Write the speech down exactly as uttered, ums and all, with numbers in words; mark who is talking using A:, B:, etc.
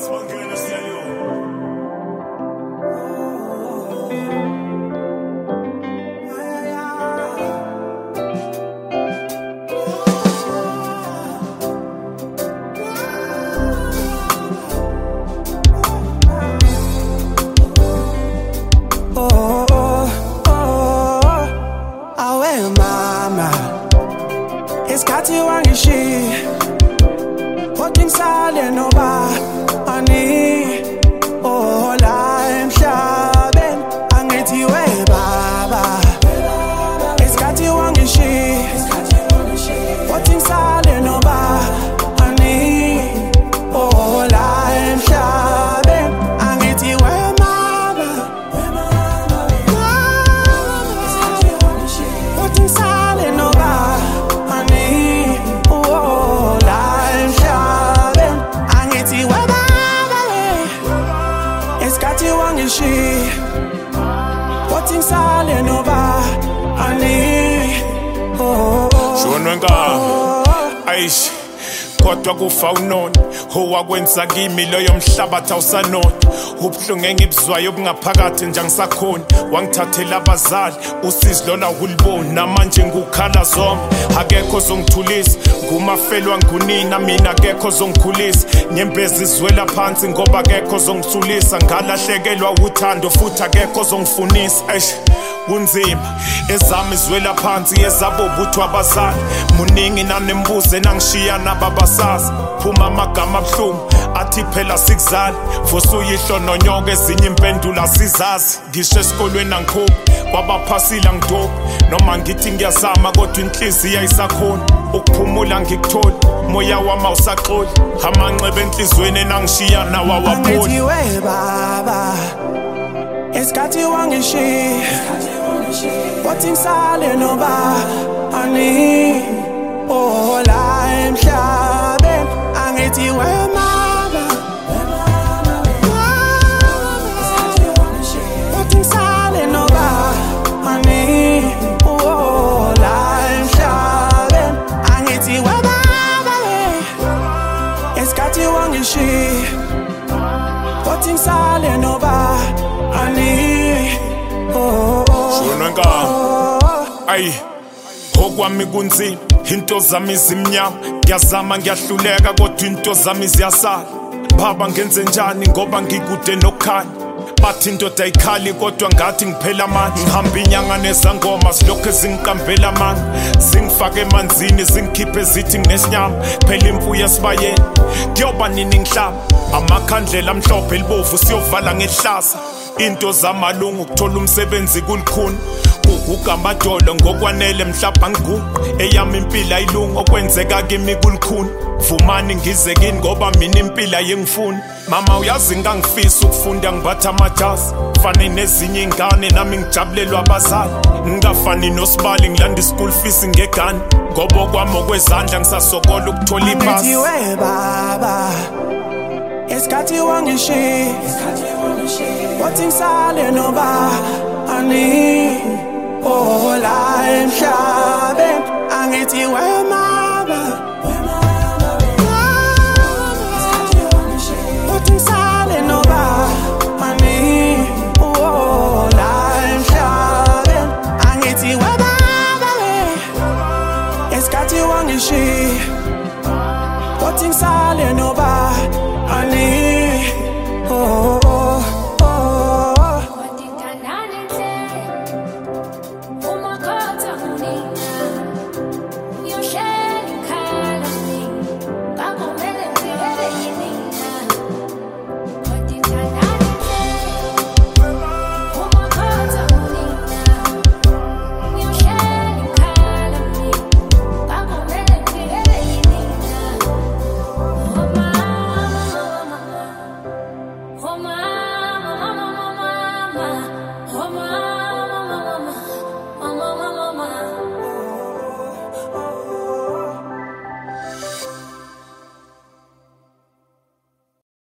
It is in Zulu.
A: Isikhathi wangishi Holding silent over ani Oh la emhlabeni angithi we baba Isikhathi wangishi Holding silent over ani Oh la emhlabeni angithi we mama Holding silent over She What's silent over honey oh
B: Shonwe nga Aish Kodwa kufa unoni owakwenza kimi loyo mhlabathi awusanoni ubuhlungu engibuzwayo obungaphakathi nje angisakhoni wangithathela abazali usizi lona uliboni namanje ngukhala zoma akekho ozongithulisa ngumafelwa ngunina mina akekho ozongikhulisa nyembezi izwela phansi ngoba akekho ozongithulisa ngalahlekelwa uthando futhi akekho ozongifunisa eish kunzima ezami izwela phansi ezabo buthu abazali muningi nanembuzo enangishiya nababasazi phuma amagama abhlungu athi phela sikuzali vosuyihlo nonyoko ezinye impendulo asizazi ngisho esikolweni angikhuphi kwabaphasila ngidobi noma ngithi ngiyazama kodwa inhliziyo ayisakhona ukuphumula ngikutholi moya wami awusaxoli amanxeba enhlizweni enangishiya nawa wapholi
A: angithi we baba Isikhathi wangishi Wathi silent over ani Oh la emhlabeni angithi we mama Wathi silent over ani Oh la emhlabeni angithi we baba Isikhathi wangishi Wathi silent over ani oh
B: Shonwe nga Ayi okwami kunzima into zami zimnyama ngiyazama ngiyahluleka kodwa into zami ziyasala baba ngenze njani ngoba ngikude nokhanya bathi indoda ayikhali kodwa ngathi ngiphela amandla ngihamba inyanga nezangoma silokho ezingiqambela amanga zingifake emanzini zingikhiphe ezithi nginesinyama phela imfuyo esibayeni kuyoba nini ngihlaba amakhandlela amhlophe elibovu siyovala ngehlaza into zamalungu ukuthola umsebenzi kulikhuni ukugamadolo ngokwanele mhlaba ngigu eyami impilo ayilungu okwenzeka kimi kulikhuni vumani ngize kini ngoba mina impilo ayengifuni mama uyazi ngangifisa ukufunda ngibatha amajazi fane nezinye ingane nami ngijabulelwa abazali ngingafani nosibali ngilanda ischool fees ngegani ngoba kwami okwezandla ngisasokola ukuthola ipass
A: angithi we baba Isikhathi wangishi Wathi silent over ani Oh la emhlabeni angithi we mama